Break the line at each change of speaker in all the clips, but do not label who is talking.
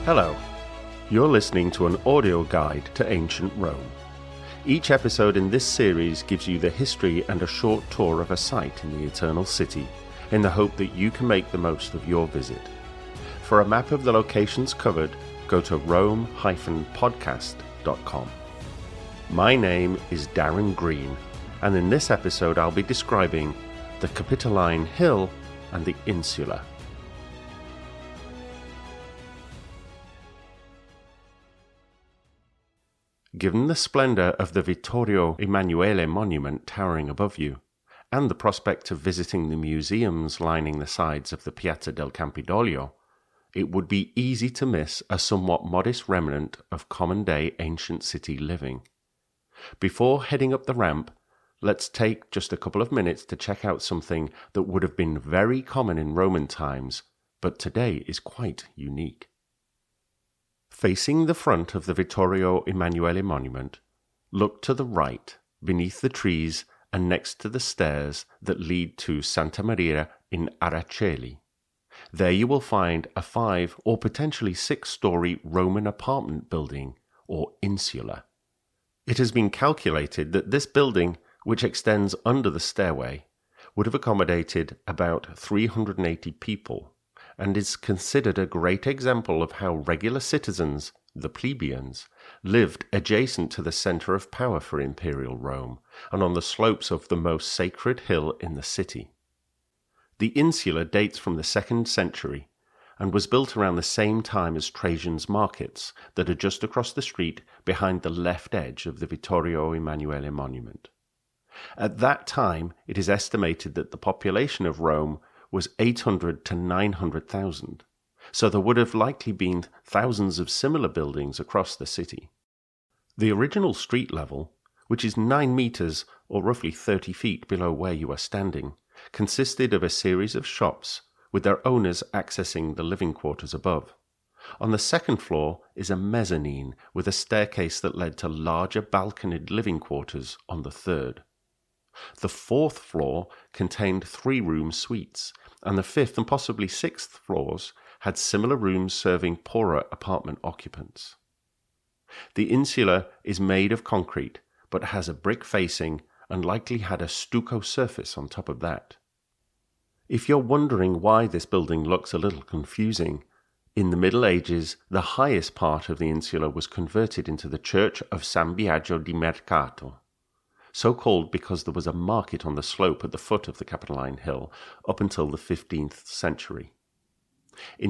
Hello, you're listening to an audio guide to ancient Rome. Each episode in this series gives you the history and a short tour of a site in the Eternal City, in the hope that you can make the most of your visit. For a map of the locations covered, go to rome-podcast.com. My name is Darren Green, and in this episode I'll be describing the Capitoline Hill and the Insula. Given the splendour of the Vittorio Emanuele monument towering above you, and the prospect of visiting the museums lining the sides of the Piazza del Campidoglio, it would be easy to miss a somewhat modest remnant of common-day ancient city living. Before heading up the ramp, let's take just a couple of minutes to check out something that would have been very common in Roman times, but today is quite unique. Facing the front of the Vittorio Emanuele monument, look to the right, beneath the trees and next to the stairs that lead to Santa Maria in Araceli. There you will find a 5 or potentially 6-story Roman apartment building, or insula. It has been calculated that this building, which extends under the stairway, would have accommodated about 380 people, and is considered a great example of how regular citizens, the plebeians, lived adjacent to the centre of power for Imperial Rome, and on the slopes of the most sacred hill in the city. The insula dates from the 2nd century, and was built around the same time as Trajan's markets that are just across the street behind the left edge of the Vittorio Emanuele monument. At that time, it is estimated that the population of Rome was 800 to 900,000, so there would have likely been thousands of similar buildings across the city. The original street level, which is 9 meters or roughly 30 feet below where you are standing, consisted of a series of shops with their owners accessing the living quarters above. On the 2nd floor is a mezzanine with a staircase that led to larger balconied living quarters on the 3rd. The 4th floor contained 3-room suites, and the 5th and possibly 6th floors had similar rooms serving poorer apartment occupants. The insula is made of concrete, but has a brick facing and likely had a stucco surface on top of that. If you're wondering why this building looks a little confusing, in the Middle Ages the highest part of the insula was converted into the Church of San Biagio di Mercato, so called because there was a market on the slope at the foot of the Capitoline Hill up until the 15th century. In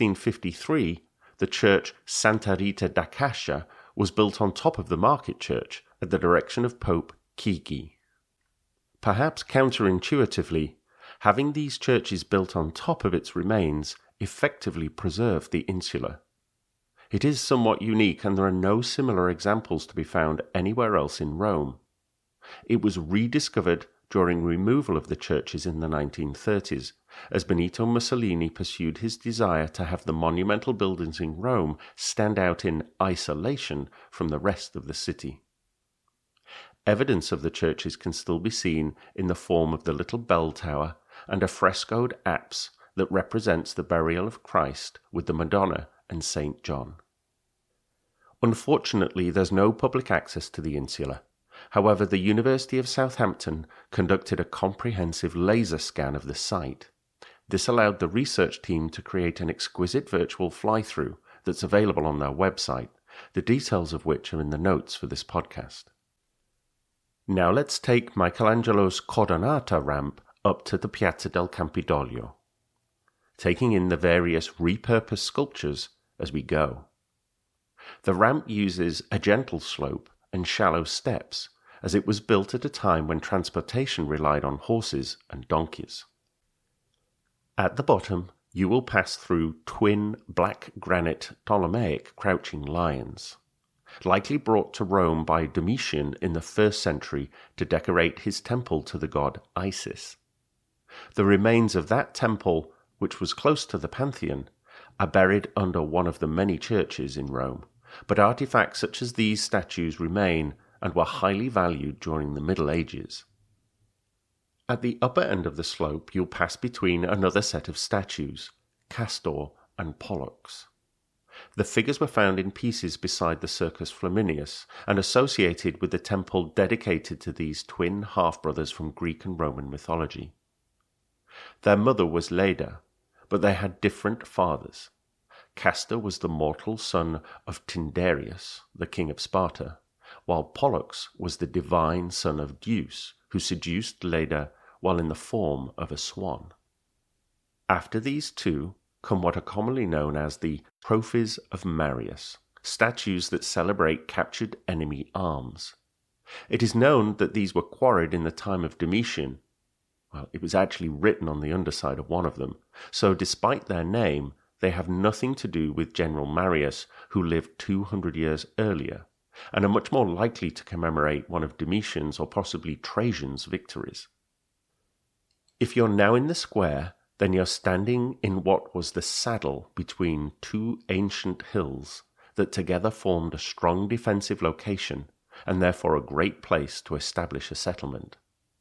1653, the church Santa Rita da Cascia was built on top of the market church at the direction of Pope Chigi. Perhaps counterintuitively, having these churches built on top of its remains effectively preserved the insula. It is somewhat unique, and there are no similar examples to be found anywhere else in Rome. It was rediscovered during removal of the churches in the 1930s, as Benito Mussolini pursued his desire to have the monumental buildings in Rome stand out in isolation from the rest of the city. Evidence of the churches can still be seen in the form of the little bell tower and a frescoed apse that represents the burial of Christ with the Madonna and St. John. Unfortunately, there's no public access to the insula. However, the University of Southampton conducted a comprehensive laser scan of the site. This allowed the research team to create an exquisite virtual fly-through that's available on their website, the details of which are in the notes for this podcast. Now let's take Michelangelo's Cordonata ramp up to the Piazza del Campidoglio, taking in the various repurposed sculptures as we go. The ramp uses a gentle slope and shallow steps, as it was built at a time when transportation relied on horses and donkeys. At the bottom, you will pass through twin black granite Ptolemaic crouching lions, likely brought to Rome by Domitian in the 1st century to decorate his temple to the god Isis. The remains of that temple, which was close to the Pantheon, are buried under one of the many churches in Rome, but artifacts such as these statues remain and were highly valued during the Middle Ages. At the upper end of the slope you'll pass between another set of statues, Castor and Pollux. The figures were found in pieces beside the Circus Flaminius and associated with the temple dedicated to these twin half-brothers from Greek and Roman mythology. Their mother was Leda, but they had different fathers. Castor was the mortal son of Tyndareus, the king of Sparta, while Pollux was the divine son of Zeus, who seduced Leda while in the form of a swan. After these two come what are commonly known as the Trophies of Marius, statues that celebrate captured enemy arms. It is known that these were quarried in the time of Domitian. Well, it was actually written on the underside of one of them, so despite their name, they have nothing to do with General Marius, who lived 200 years earlier, and are much more likely to commemorate one of Domitian's or possibly Trajan's victories. If you're now in the square, then you're standing in what was the saddle between two ancient hills that together formed a strong defensive location and therefore a great place to establish a settlement.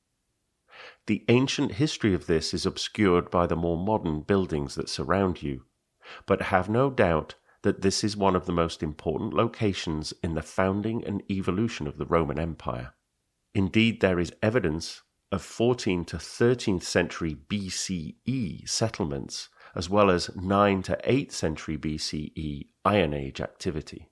The ancient history of this is obscured by the more modern buildings that surround you, but have no doubt that this is one of the most important locations in the founding and evolution of the Roman Empire. Indeed, there is evidence of 14th to 13th century BCE settlements, as well as 9th to 8th century BCE Iron Age activity.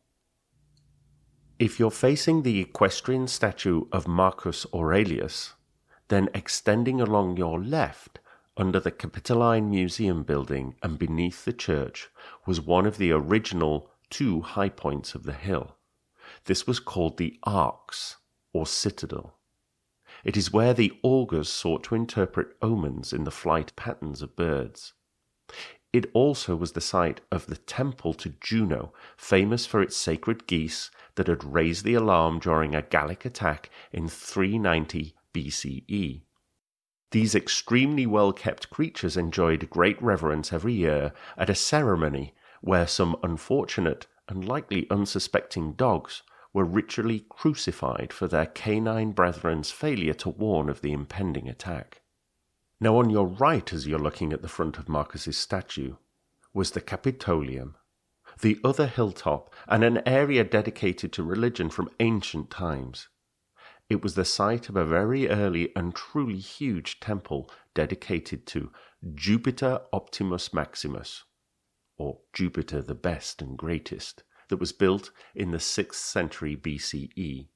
If you're facing the equestrian statue of Marcus Aurelius, then extending along your left, under the Capitoline Museum building and beneath the church, was one of the original two high points of the hill. This was called the Arx, or Citadel. It is where the augurs sought to interpret omens in the flight patterns of birds. It also was the site of the temple to Juno, famous for its sacred geese that had raised the alarm during a Gallic attack in 390 BCE. These extremely well-kept creatures enjoyed great reverence every year at a ceremony where some unfortunate and likely unsuspecting dogs were ritually crucified for their canine brethren's failure to warn of the impending attack. Now on your right, as you're looking at the front of Marcus's statue, was the Capitolium, the other hilltop and an area dedicated to religion from ancient times. It was the site of a very early and truly huge temple dedicated to Jupiter Optimus Maximus, or Jupiter the Best and Greatest, that was built in the 6th century BCE.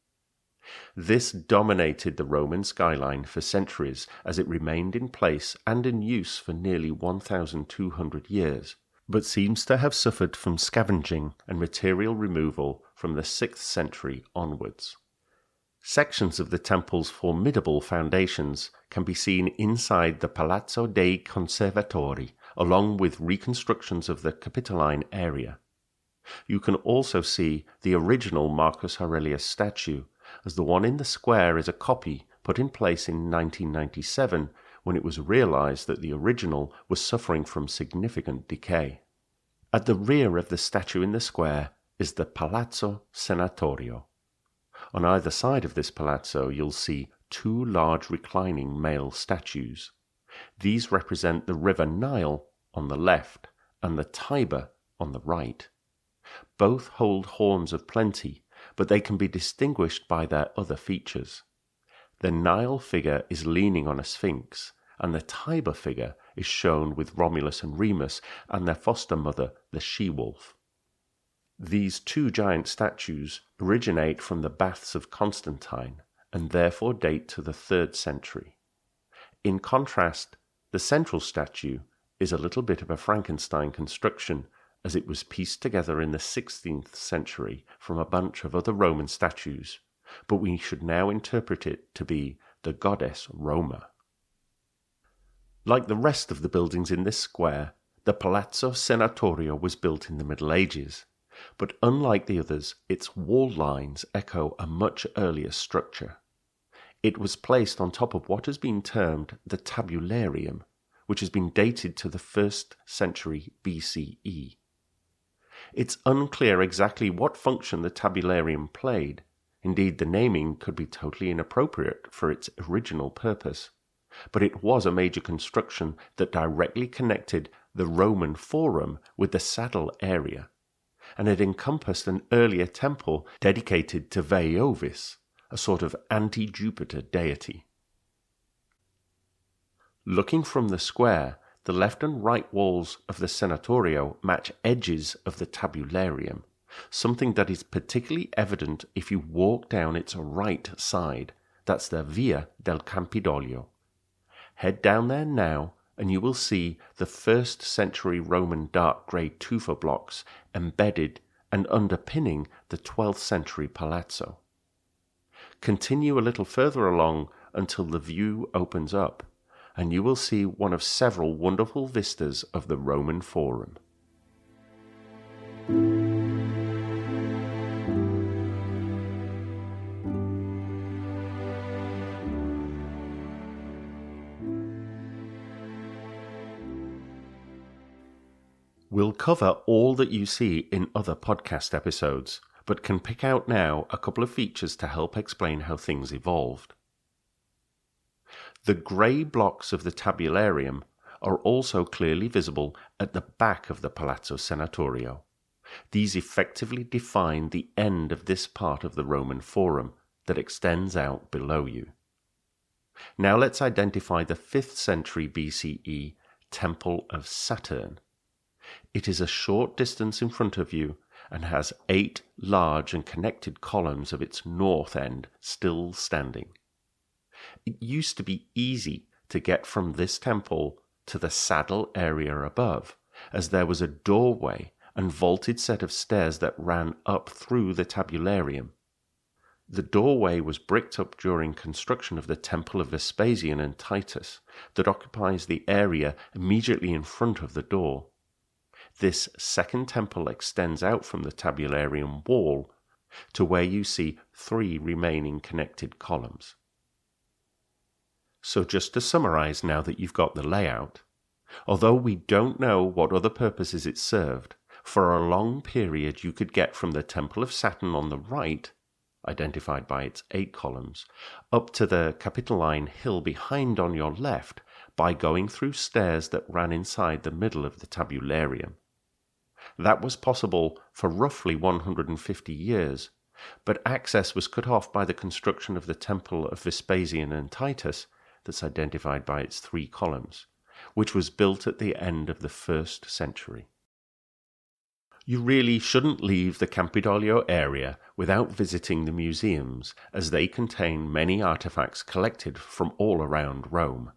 This dominated the Roman skyline for centuries as it remained in place and in use for nearly 1,200 years, but seems to have suffered from scavenging and material removal from the 6th century onwards. Sections of the temple's formidable foundations can be seen inside the Palazzo dei Conservatori, along with reconstructions of the Capitoline area. You can also see the original Marcus Aurelius statue, as the one in the square is a copy put in place in 1997 when it was realized that the original was suffering from significant decay. At the rear of the statue in the square is the Palazzo Senatorio. On either side of this palazzo you'll see two large reclining male statues. These represent the river Nile on the left and the Tiber on the right. Both hold horns of plenty, but they can be distinguished by their other features. The Nile figure is leaning on a sphinx, and the Tiber figure is shown with Romulus and Remus and their foster mother, the she-wolf. These two giant statues originate from the Baths of Constantine, and therefore date to the 3rd century. In contrast, the central statue is a little bit of a Frankenstein construction, as it was pieced together in the 16th century from a bunch of other Roman statues, but we should now interpret it to be the goddess Roma. Like the rest of the buildings in this square, the Palazzo Senatorio was built in the Middle Ages, but unlike the others, its wall lines echo a much earlier structure. It was placed on top of what has been termed the tabularium, which has been dated to the 1st century BCE. It's unclear exactly what function the tabularium played. Indeed, the naming could be totally inappropriate for its original purpose. But it was a major construction that directly connected the Roman Forum with the saddle area. and it encompassed an earlier temple dedicated to Veiovis, a sort of anti-Jupiter deity. Looking from the square, the left and right walls of the Senatorio match edges of the tabularium, something that is particularly evident if you walk down its right side. That's the Via del Campidoglio. Head down there now, and you will see the 1st century Roman dark grey tufa blocks embedded and underpinning the 12th century palazzo. Continue a little further along until the view opens up, and you will see one of several wonderful vistas of the Roman Forum. We'll cover all that you see in other podcast episodes, but can pick out now a couple of features to help explain how things evolved. The grey blocks of the tabularium are also clearly visible at the back of the Palazzo Senatorio. These effectively define the end of this part of the Roman Forum that extends out below you. Now let's identify the 5th century BCE Temple of Saturn. It is a short distance in front of you and has 8 large and connected columns of its north end still standing. It used to be easy to get from this temple to the saddle area above, as there was a doorway and vaulted set of stairs that ran up through the tabularium. The doorway was bricked up during construction of the Temple of Vespasian and Titus that occupies the area immediately in front of the door. This second temple extends out from the tabularium wall to where you see 3 remaining connected columns. So just to summarize now that you've got the layout, although we don't know what other purposes it served, for a long period you could get from the Temple of Saturn on the right, identified by its 8 columns, up to the Capitoline Hill behind on your left by going through stairs that ran inside the middle of the tabularium. That was possible for roughly 150 years, but access was cut off by the construction of the Temple of Vespasian and Titus, that's identified by its 3 columns, which was built at the end of the 1st century. You really shouldn't leave the Campidoglio area without visiting the museums, as they contain many artifacts collected from all around Rome.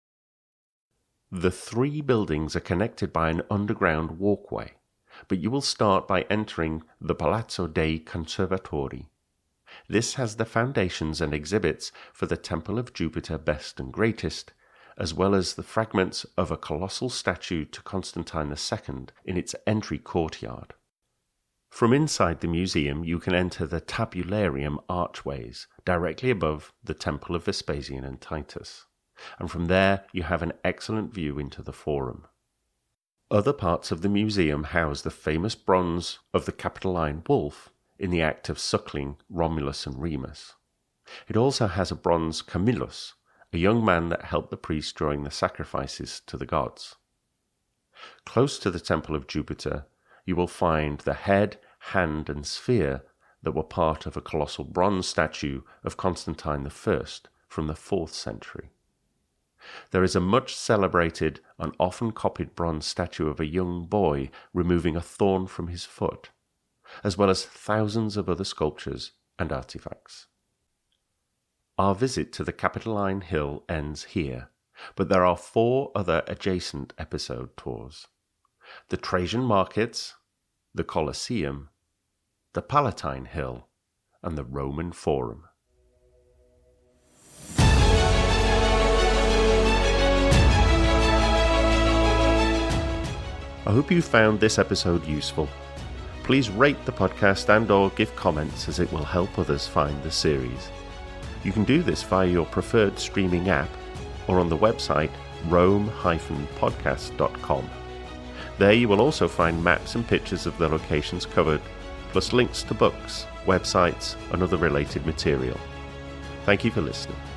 The 3 buildings are connected by an underground walkway, but you will start by entering the Palazzo dei Conservatori. This has the foundations and exhibits for the Temple of Jupiter Best and Greatest, as well as the fragments of a colossal statue to Constantine II in its entry courtyard. From inside the museum you can enter the tabularium archways, directly above the Temple of Vespasian and Titus, and from there you have an excellent view into the Forum. Other parts of the museum house the famous bronze of the Capitoline wolf in the act of suckling Romulus and Remus. It also has a bronze Camillus, a young man that helped the priests during the sacrifices to the gods. Close to the Temple of Jupiter, you will find the head, hand, and sphere that were part of a colossal bronze statue of Constantine I from the 4th century. There is a much celebrated and often copied bronze statue of a young boy removing a thorn from his foot, as well as thousands of other sculptures and artifacts. Our visit to the Capitoline Hill ends here, but there are 4 other adjacent episode tours: the Trajan Markets, the Colosseum, the Palatine Hill, and the Roman Forum. I hope you found this episode useful. Please rate the podcast and/or give comments, as it will help others find the series. You can do this via your preferred streaming app or on the website rome-podcast.com. There you will also find maps and pictures of the locations covered, plus links to books, websites, and other related material. Thank you for listening.